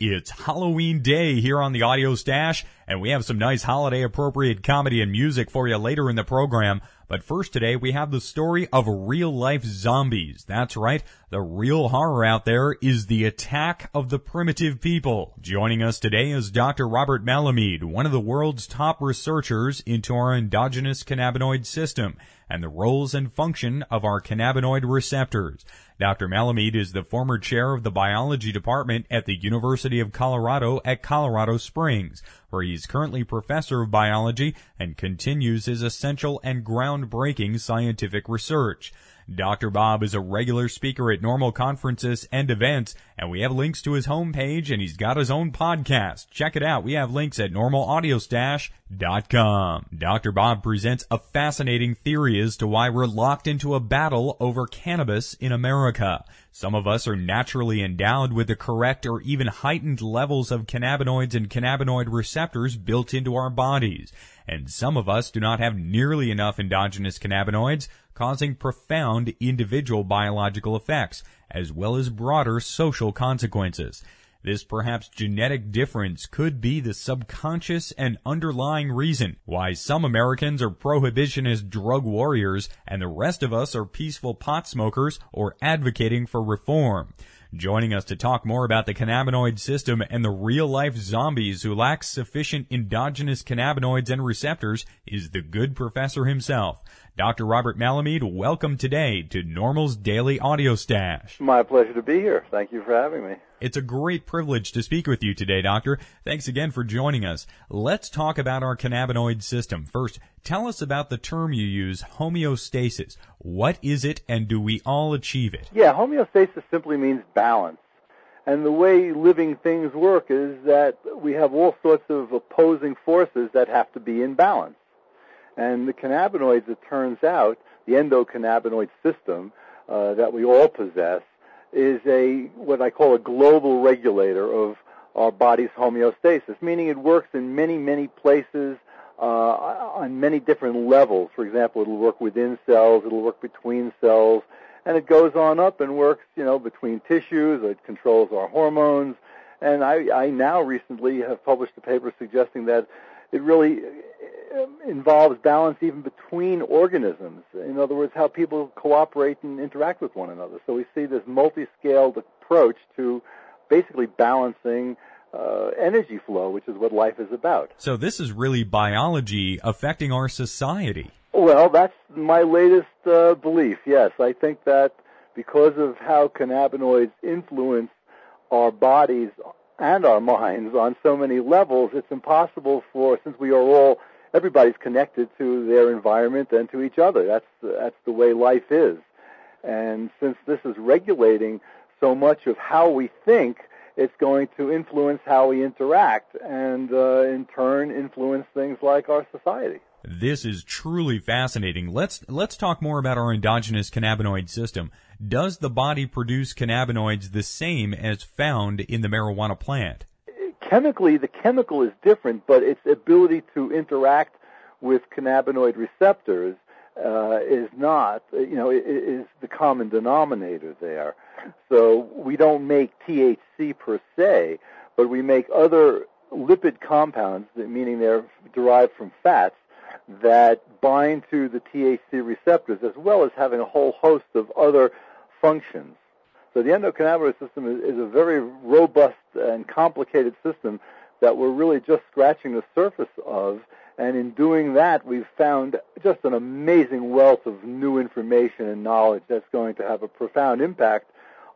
It's Halloween Day here on the Audio Stash, and we have some nice holiday-appropriate comedy and music for you later in the program. But first today, we have the story of real-life zombies. That's right, the real horror out there is the attack of the primitive people. Joining us today is Dr. Robert Malamud, one of the world's top researchers into our endogenous cannabinoid system and the roles and function of our cannabinoid receptors. Dr. Malamud is the former chair of the biology department at the University of Colorado at Colorado Springs, where he's currently professor of biology and continues his essential and groundbreaking scientific research. Dr. Bob is a regular speaker at normal conferences and events, and we have links to his homepage, and he's got his own podcast. Check it out. We have links at normalaudio.com. Dr. Bob presents a fascinating theory as to why we're locked into a battle over cannabis in America. Some of us are naturally endowed with the correct or even heightened levels of cannabinoids and cannabinoid receptors built into our bodies, and some of us do not have nearly enough endogenous cannabinoids, causing profound individual biological effects, as well as broader social consequences. This perhaps genetic difference could be the subconscious and underlying reason why some Americans are prohibitionist drug warriors and the rest of us are peaceful pot smokers or advocating for reform. Joining us to talk more about the cannabinoid system and the real-life zombies who lack sufficient endogenous cannabinoids and receptors is the good professor himself. Dr. Robert Malamud, welcome today to Normal's Daily Audio Stash. My pleasure to be here. Thank you for having me. It's a great privilege to speak with you today, Doctor. Thanks again for joining us. Let's talk about our cannabinoid system. First, tell us about the term you use, homeostasis. What is it, and do we all achieve it? Yeah, homeostasis simply means balance. And the way living things work is that we have all sorts of opposing forces that have to be in balance. And the cannabinoids, it turns out, the endocannabinoid system that we all possess, is what I call a global regulator of our body's homeostasis, meaning it works in many, many places on many different levels. For example, it'll work within cells, it'll work between cells, and it goes on up and works, between tissues. It controls our hormones. And I now recently have published a paper suggesting that it really involves balance even between organisms. In other words, how people cooperate and interact with one another. So we see this multi-scaled approach to basically balancing energy flow, which is what life is about. So this is really biology affecting our society. Well, that's my latest belief, yes. I think that because of how cannabinoids influence our bodies and our minds on so many levels, it's impossible since we are everybody's connected to their environment and to each other. That's the way life is. And since this is regulating so much of how we think, it's going to influence how we interact and in turn influence things like our society. This is truly fascinating. Let's talk more about our endogenous cannabinoid system. Does the body produce cannabinoids the same as found in the marijuana plant? Chemically, the chemical is different, but its ability to interact with cannabinoid receptors is not, is the common denominator there. So we don't make THC per se, but we make other lipid compounds, meaning they're derived from fats, that bind to the THC receptors, as well as having a whole host of other functions. So the endocannabinoid system is a very robust and complicated system that we're really just scratching the surface of, and in doing that, we've found just an amazing wealth of new information and knowledge that's going to have a profound impact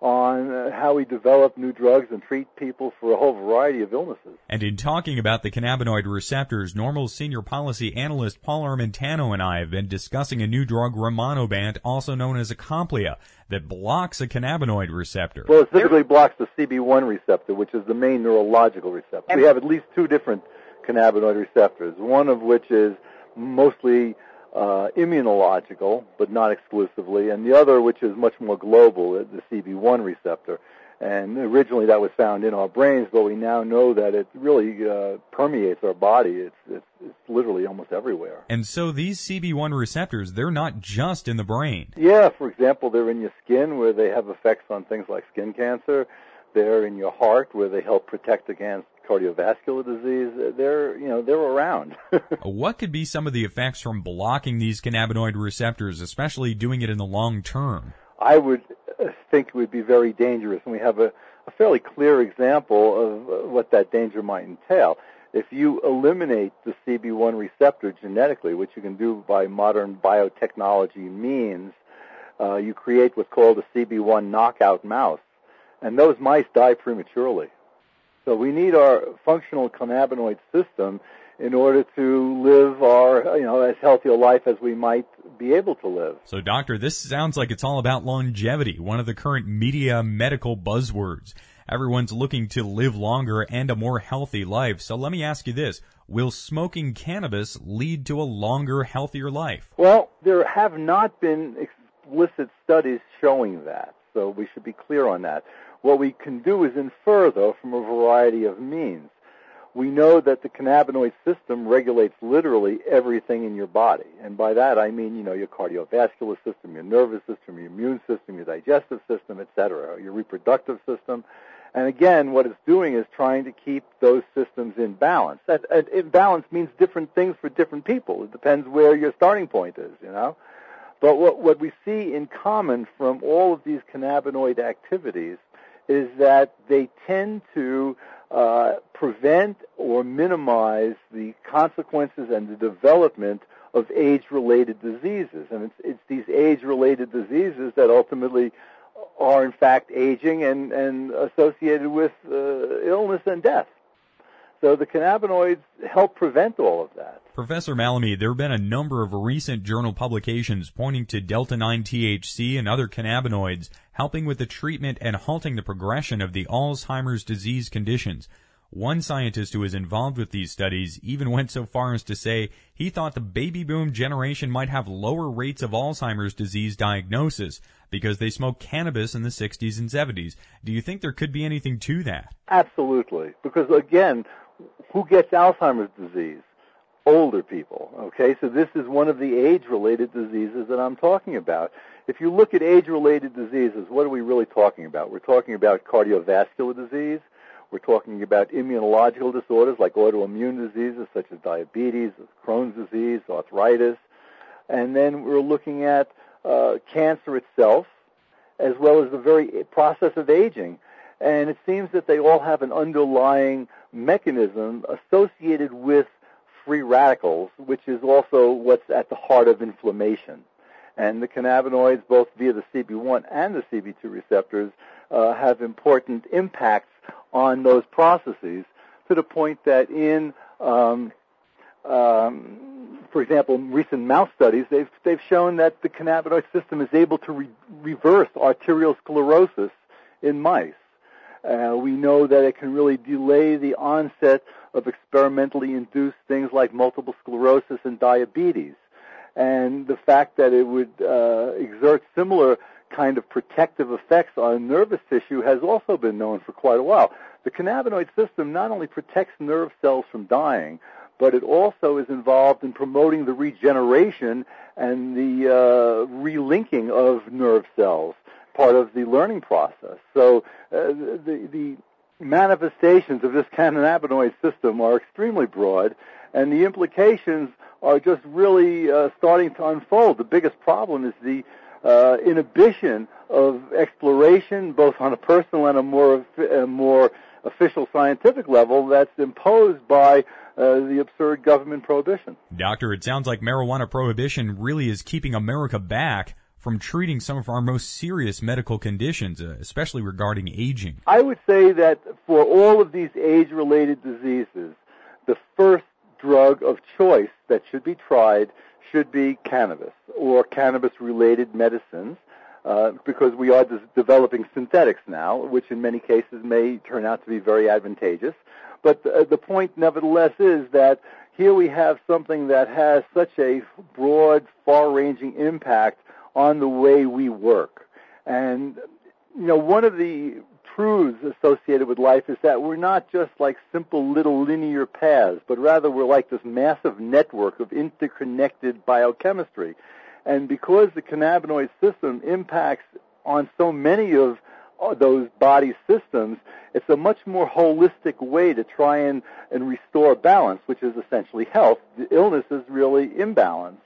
on how we develop new drugs and treat people for a whole variety of illnesses. And in talking about the cannabinoid receptors, Normal's senior policy analyst Paul Armentano and I have been discussing a new drug, Rimonabant, also known as Acomplia, that blocks a cannabinoid receptor. Well, it specifically blocks the CB1 receptor, which is the main neurological receptor. We have at least two different cannabinoid receptors, one of which is mostly immunological, but not exclusively, and the other, which is much more global, the CB1 receptor. And originally that was found in our brains, but we now know that it really permeates our body. It's literally almost everywhere. And so these CB1 receptors, they're not just in the brain. Yeah, for example, they're in your skin where they have effects on things like skin cancer. there in your heart where they help protect against cardiovascular disease. They're around. What could be some of the effects from blocking these cannabinoid receptors, especially doing it in the long term? I would think it would be very dangerous, and we have a fairly clear example of what that danger might entail. If you eliminate the CB1 receptor genetically, which you can do by modern biotechnology means, you create what's called a CB1 knockout mouse, and those mice die prematurely. So we need our functional cannabinoid system in order to live as healthy a life as we might be able to live. So, Doctor, this sounds like it's all about longevity, one of the current media medical buzzwords. Everyone's looking to live longer and a more healthy life. So let me ask you this. Will smoking cannabis lead to a longer, healthier life? Well, there have not been explicit studies showing that, so we should be clear on that. What we can do is infer, though, from a variety of means. We know that the cannabinoid system regulates literally everything in your body. And by that I mean, your cardiovascular system, your nervous system, your immune system, your digestive system, etc., your reproductive system. And again, what it's doing is trying to keep those systems in balance. That in balance means different things for different people. It depends where your starting point is, But what we see in common from all of these cannabinoid activities is that they tend to prevent or minimize the consequences and the development of age-related diseases. And it's these age-related diseases that ultimately are, in fact, aging and associated with illness and death. So the cannabinoids help prevent all of that. Professor Malamud, there have been a number of recent journal publications pointing to Delta-9 THC and other cannabinoids helping with the treatment and halting the progression of the Alzheimer's disease conditions. One scientist who was involved with these studies even went so far as to say he thought the baby boom generation might have lower rates of Alzheimer's disease diagnosis because they smoked cannabis in the 60s and 70s. Do you think there could be anything to that? Absolutely. Because, again, who gets Alzheimer's disease? Older people, okay? So this is one of the age-related diseases that I'm talking about. If you look at age-related diseases, what are we really talking about? We're talking about cardiovascular disease. We're talking about immunological disorders like autoimmune diseases such as diabetes, Crohn's disease, arthritis. And then we're looking at cancer itself, as well as the very process of aging. And it seems that they all have an underlying mechanism associated with free radicals, which is also what's at the heart of inflammation. And the cannabinoids, both via the CB1 and the CB2 receptors, have important impacts on those processes to the point that in, for example, recent mouse studies, they've shown that the cannabinoid system is able to reverse arterial sclerosis in mice. We know that it can really delay the onset of experimentally induced things like multiple sclerosis and diabetes. And the fact that it would exert similar kind of protective effects on nervous tissue has also been known for quite a while. The cannabinoid system not only protects nerve cells from dying, but it also is involved in promoting the regeneration and the relinking of nerve cells, part of the learning process. So the manifestations of this cannabinoid system are extremely broad, and the implications are just really starting to unfold. The biggest problem is the inhibition of exploration, both on a personal and a more official scientific level, that's imposed by the absurd government prohibition. Doctor, it sounds like marijuana prohibition really is keeping America back from treating some of our most serious medical conditions, especially regarding aging. I would say that for all of these age-related diseases, the first drug of choice that should be tried should be cannabis or cannabis-related medicines, because we are developing synthetics now, which in many cases may turn out to be very advantageous. But the point, nevertheless, is that here we have something that has such a broad, far-ranging impact on the way we work. And, one of the truths associated with life is that we're not just like simple little linear paths, but rather we're like this massive network of interconnected biochemistry. And because the cannabinoid system impacts on so many of those body systems, it's a much more holistic way to try and restore balance, which is essentially health. The illness is really imbalance.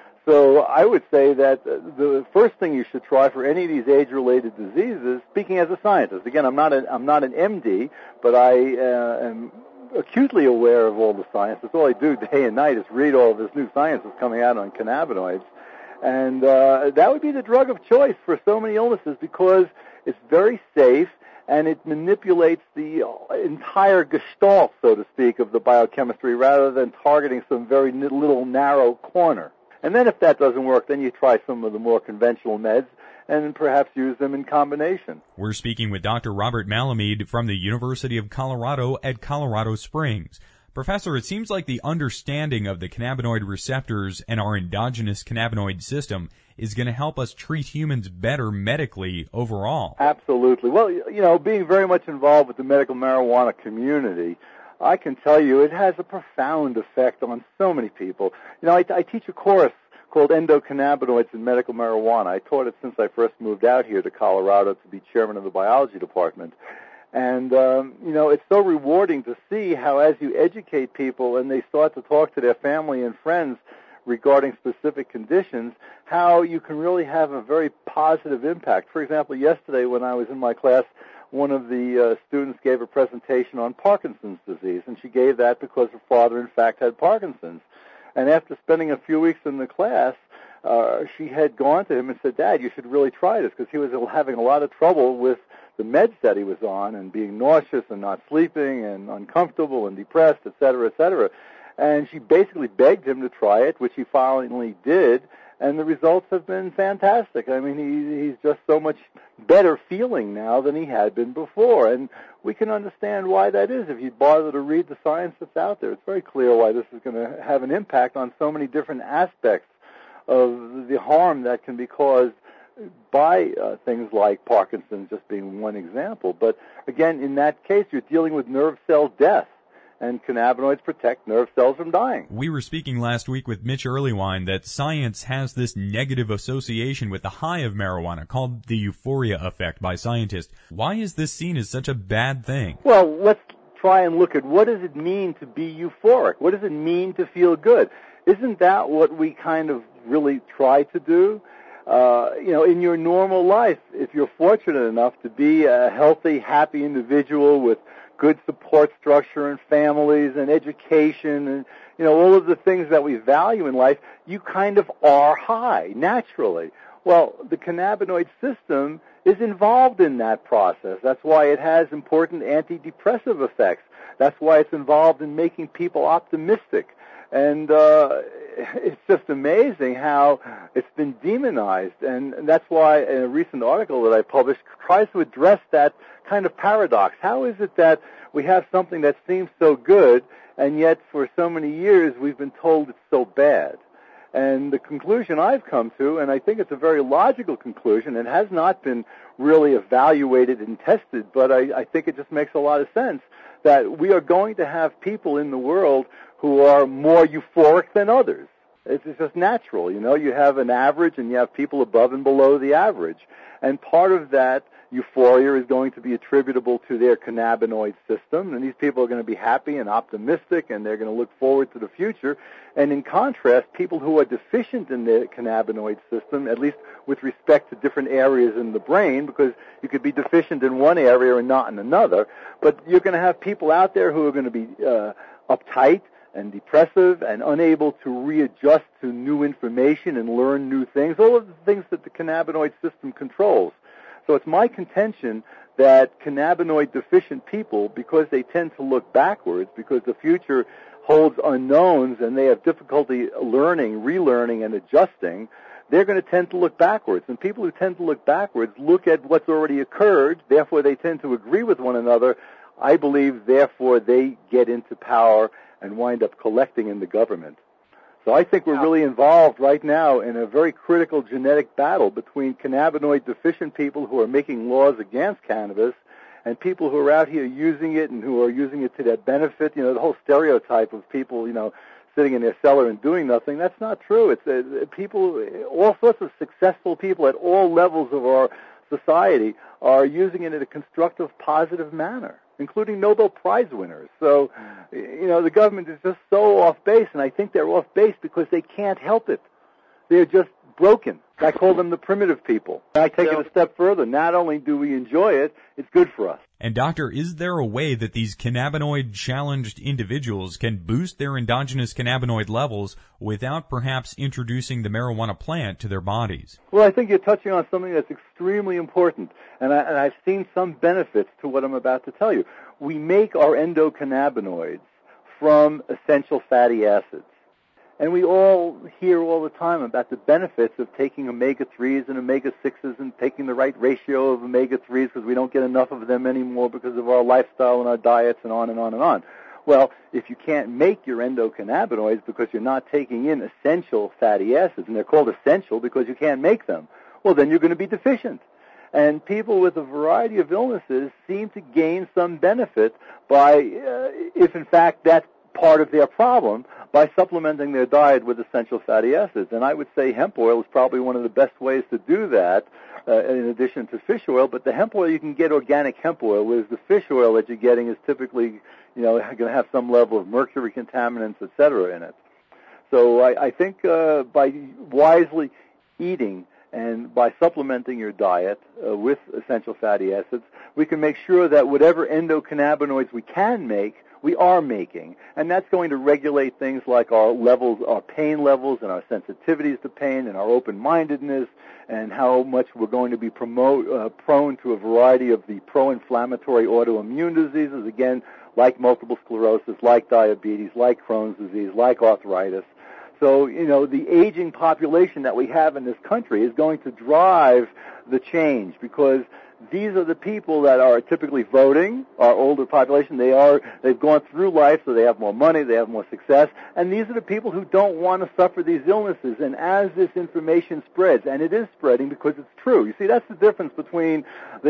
So I would say that the first thing you should try for any of these age-related diseases, speaking as a scientist, again, I'm not an MD, but I am acutely aware of all the science. That's all I do day and night is read all of this new science that's coming out on cannabinoids. And that would be the drug of choice for so many illnesses because it's very safe and it manipulates the entire gestalt, so to speak, of the biochemistry rather than targeting some very little narrow corner. And then if that doesn't work, then you try some of the more conventional meds and perhaps use them in combination. We're speaking with Dr. Robert Malamud from the University of Colorado at Colorado Springs. Professor, it seems like the understanding of the cannabinoid receptors and our endogenous cannabinoid system is going to help us treat humans better medically overall. Absolutely. Well, you know, being very much involved with the medical marijuana community, I can tell you it has a profound effect on so many people. You know, I teach a course called Endocannabinoids in Medical Marijuana. I taught it since I first moved out here to Colorado to be chairman of the biology department. And, you know, it's so rewarding to see how as you educate people and they start to talk to their family and friends regarding specific conditions, how you can really have a very positive impact. For example, yesterday when I was in my class, one of the students gave a presentation on Parkinson's disease, and she gave that because her father, in fact, had Parkinson's. And after spending a few weeks in the class, she had gone to him and said, Dad, you should really try this, because he was having a lot of trouble with the meds that he was on and being nauseous and not sleeping and uncomfortable and depressed, et cetera, et cetera. And she basically begged him to try it, which he finally did, and the results have been fantastic. I mean, he's just so much better feeling now than he had been before. And we can understand why that is if you bother to read the science that's out there. It's very clear why this is going to have an impact on so many different aspects of the harm that can be caused by things like Parkinson's, just being one example. But again, in that case, you're dealing with nerve cell death, and cannabinoids protect nerve cells from dying. We were speaking last week with Mitch Earlywine that science has this negative association with the high of marijuana called the euphoria effect by scientists. Why is this seen as such a bad thing? Well, let's try and look at what does it mean to be euphoric? What does it mean to feel good? Isn't that what we kind of really try to do? You know, in your normal life, if you're fortunate enough to be a healthy, happy individual with good support structure and families and education and, you know, all of the things that we value in life, you kind of are high naturally. Well, the cannabinoid system is involved in that process. That's why it has important antidepressive effects. That's why it's involved in making people optimistic. And it's just amazing how it's been demonized. And that's why a recent article that I published tries to address that kind of paradox. How is it that we have something that seems so good, and yet for so many years we've been told it's so bad? And the conclusion I've come to, and I think it's a very logical conclusion, and has not been really evaluated and tested, but I think it just makes a lot of sense, that we are going to have people in the world who are more euphoric than others. It's just natural, you know. You have an average and you have people above and below the average. And part of that euphoria is going to be attributable to their cannabinoid system, and these people are going to be happy and optimistic, and they're going to look forward to the future. And in contrast, people who are deficient in their cannabinoid system, at least with respect to different areas in the brain, because you could be deficient in one area and not in another, but you're going to have people out there who are going to be uptight and depressive and unable to readjust to new information and learn new things, all of the things that the cannabinoid system controls. So it's my contention that cannabinoid deficient people, because they tend to look backwards, because the future holds unknowns and they have difficulty learning, relearning, and adjusting, they're going to tend to look backwards. And people who tend to look backwards look at what's already occurred, therefore they tend to agree with one another. I believe, therefore, they get into power and wind up collecting in the government. So I think we're really involved right now in a very critical genetic battle between cannabinoid deficient people who are making laws against cannabis and people who are out here using it and who are using it to their benefit. You know, the whole stereotype of people, you know, sitting in their cellar and doing nothing, that's not true. It's people, all sorts of successful people at all levels of our society are using it in a constructive, positive manner, including Nobel Prize winners. So, the government is just so off base, and I think they're off base because they can't help it. They're just broken. I call them the primitive people. I take it a step further. Not only do we enjoy it, it's good for us. And doctor, is there a way that these cannabinoid-challenged individuals can boost their endogenous cannabinoid levels without perhaps introducing the marijuana plant to their bodies? Well, I think you're touching on something that's extremely important, and I've seen some benefits to what I'm about to tell you. We make our endocannabinoids from essential fatty acids. And we all hear all the time about the benefits of taking omega-3s and omega-6s and taking the right ratio of omega-3s because we don't get enough of them anymore because of our lifestyle and our diets and on and on and on. Well, if you can't make your endocannabinoids because you're not taking in essential fatty acids, and they're called essential because you can't make them, well, then you're going to be deficient. And people with a variety of illnesses seem to gain some benefit by, if in fact that's part of their problem, by supplementing their diet with essential fatty acids. And I would say hemp oil is probably one of the best ways to do that, in addition to fish oil. But the hemp oil, you can get organic hemp oil, whereas the fish oil that you're getting is typically, going to have some level of mercury contaminants, et cetera, in it. So I think by wisely eating and by supplementing your diet with essential fatty acids, we can make sure that whatever endocannabinoids we can make, we are making, and that's going to regulate things like our levels, our pain levels, and our sensitivities to pain, and our open-mindedness, and how much we're going to be prone to a variety of the pro-inflammatory autoimmune diseases, again, like multiple sclerosis, like diabetes, like Crohn's disease, like arthritis. So, the aging population that we have in this country is going to drive the change because these are the people that are typically voting, our older population. They've gone through life, so they have more money, they have more success, and these are the people who don't want to suffer these illnesses. And as this information spreads, and it is spreading because it's true. You see, that's the difference between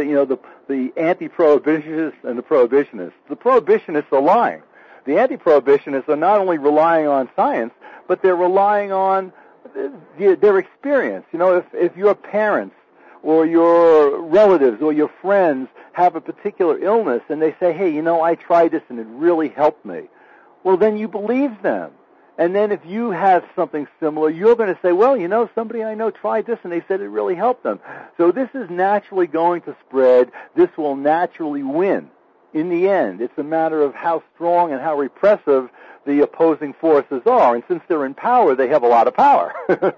the anti-prohibitionists and the prohibitionists. The prohibitionists are lying. The anti-prohibitionists are not only relying on science, but they're relying on their experience. If your parents or your relatives or your friends have a particular illness and they say, hey, I tried this and it really helped me, well, then you believe them. And then if you have something similar, you're going to say, well, somebody I know tried this and they said it really helped them. So this is naturally going to spread. This will naturally win. In the end, it's a matter of how strong and how repressive the opposing forces are. And since they're in power, they have a lot of power.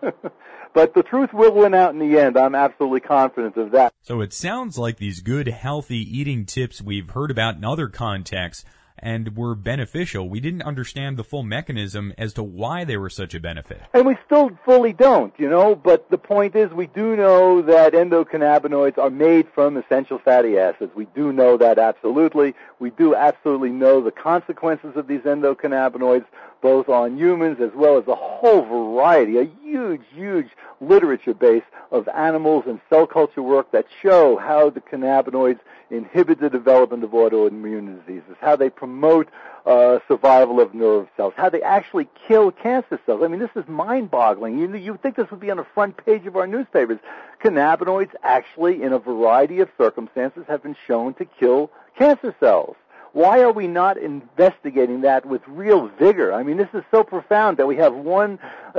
But the truth will win out in the end. I'm absolutely confident of that. So it sounds like these good, healthy eating tips we've heard about in other contexts and were beneficial. We didn't understand the full mechanism as to why they were such a benefit. And we still fully don't, but the point is we do know that endocannabinoids are made from essential fatty acids. We do know that absolutely. We do absolutely know the consequences of these endocannabinoids, both on humans as well as a whole variety, a huge literature base of animals and cell culture work that show how the cannabinoids inhibit the development of autoimmune diseases, how they promote survival of nerve cells, how they actually kill cancer cells. I mean, this is mind-boggling. You would think this would be on the front page of our newspapers. Cannabinoids actually, in a variety of circumstances, have been shown to kill cancer cells. Why are we not investigating that with real vigor? I mean, this is so profound that we have one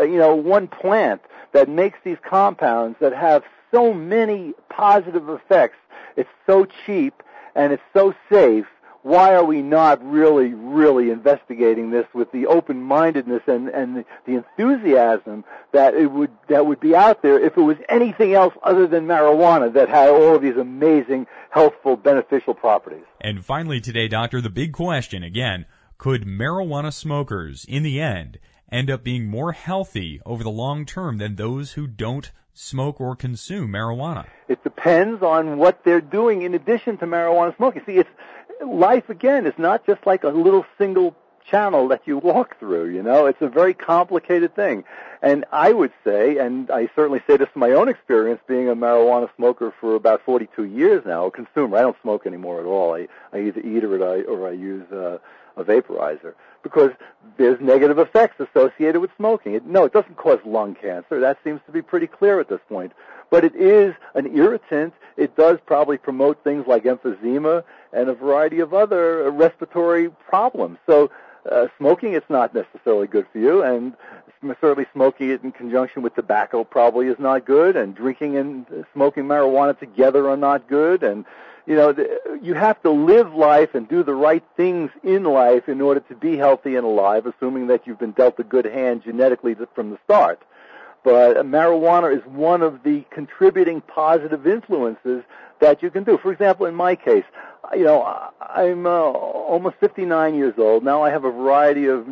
plant that makes these compounds that have so many positive effects. It's so cheap and it's so safe. Why are we not really investigating this with the open-mindedness and the enthusiasm that would be out there if it was anything else other than marijuana that had all of these amazing, healthful, beneficial properties? And finally today, Doctor, the big question again, could marijuana smokers, in the end up being more healthy over the long term than those who don't smoke or consume marijuana? It depends on what they're doing in addition to marijuana smoking. See, life, again, is not just like a little single channel that you walk through, you know? It's a very complicated thing. And I would say, and I certainly say this from my own experience, being a marijuana smoker for about 42 years now, a consumer. I don't smoke anymore at all. I either eat or I use a vaporizer, because there's negative effects associated with smoking. It doesn't cause lung cancer. That seems to be pretty clear at this point. But it is an irritant. It does probably promote things like emphysema and a variety of other respiratory problems. So smoking, it's not necessarily good for you, and certainly smoking it in conjunction with tobacco probably is not good, and drinking and smoking marijuana together are not good. And you know, you have to live life and do the right things in life in order to be healthy and alive, assuming that you've been dealt a good hand genetically from the start. But marijuana is one of the contributing positive influences that you can do. For example, in my case, you know, I'm almost 59 years old. Now I have a variety of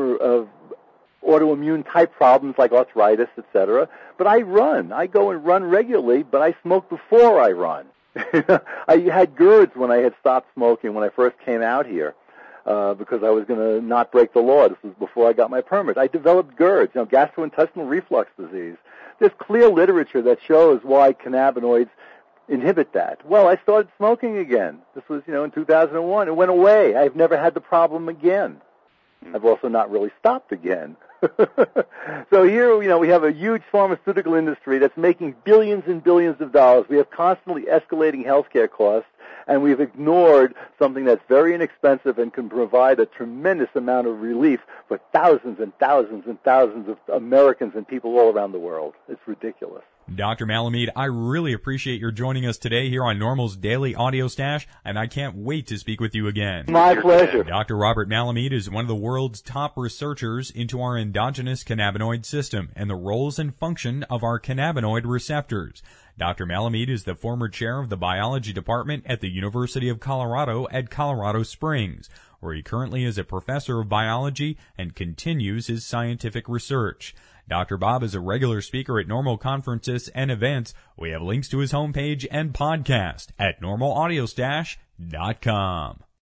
autoimmune type problems like arthritis, etc. But I run. I go and run regularly, but I smoke before I run. I had GERDs when I had stopped smoking when I first came out here, because I was going to not break the law. This was before I got my permit. I developed GERDs, you know, gastrointestinal reflux disease. There's clear literature that shows why cannabinoids inhibit that. Well, I started smoking again. This was, you know, in 2001. It went away. I've never had the problem again. I've also not really stopped again. So here, you know, we have a huge pharmaceutical industry that's making billions and billions of dollars. We have constantly escalating healthcare costs, and we've ignored something that's very inexpensive and can provide a tremendous amount of relief for thousands and thousands and thousands of Americans and people all around the world. It's ridiculous. Dr. Malamud, I really appreciate your joining us today here on NORML's Daily Audio Stash, and I can't wait to speak with you again. My pleasure. Dr. Robert Malamud is one of the world's top researchers into our endogenous cannabinoid system and the roles and function of our cannabinoid receptors. Dr. Malamud is the former chair of the biology department at the University of Colorado at Colorado Springs, where he currently is a professor of biology and continues his scientific research. Dr. Bob is a regular speaker at NORML conferences and events. We have links to his homepage and podcast at NORMLAudiostash.com.